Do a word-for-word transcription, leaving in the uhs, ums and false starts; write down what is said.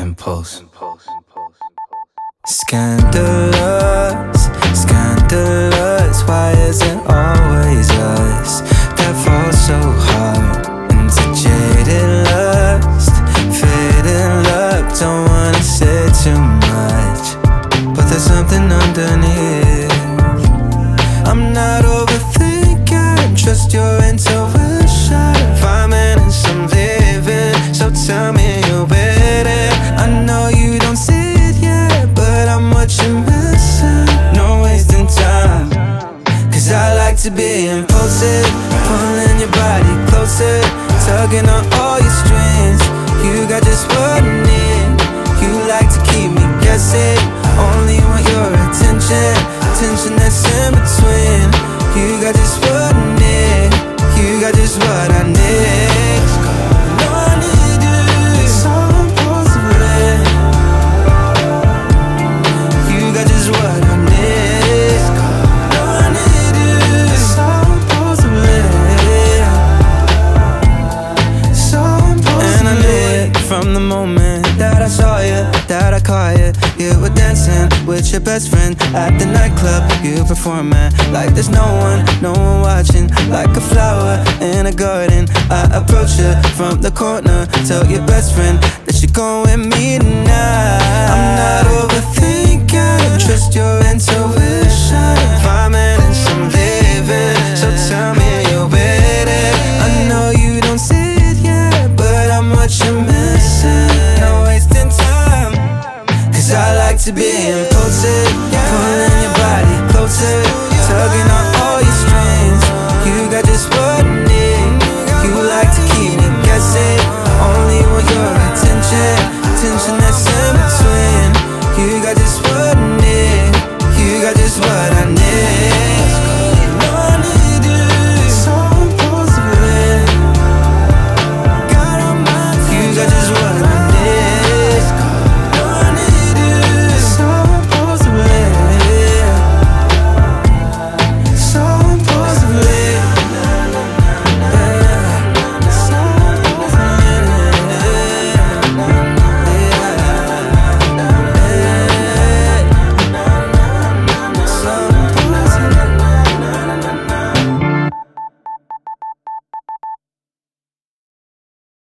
impulse. Scandalous, scandalous. Why is it always us that falls so hard into jaded lust? Fading love, don't wanna say too much, but there's something underneath. I'm not overthinking, trust your intuition. Five minutes I'm leaving, so tell me you're with it. I know you don't see it yet, but I'm what you're missing. No wasting time, cause I like to be impulsive, pulling your body closer, tugging on all your strings. You got just what I need. You like to keep me guessing, only want your attention, attention that's in between. You got just what I need. You got just what I need. All I need you so impulsively. You got just what I need. All I need you so impulsively. So impulsively. And I knew it from the moment that I saw you, that I caught you. You were dancing with your best friend at the nightclub. You performing like there's no one, no one watching. Like a flower in a garden, I approach you from the corner. Tell your best friend that you're going with me tonight. I'm not overthinking, trust your intuition. Five minutes I'm leaving, so tell me you're with it. I know you don't see it yet, but I'm what you're missing. No wasting time, cause I like to be impulsive, pulling your body closer, tugging on all your strings. You got just what I need. You like to keep me guessing, only want your attention, attention that's in between. You got just what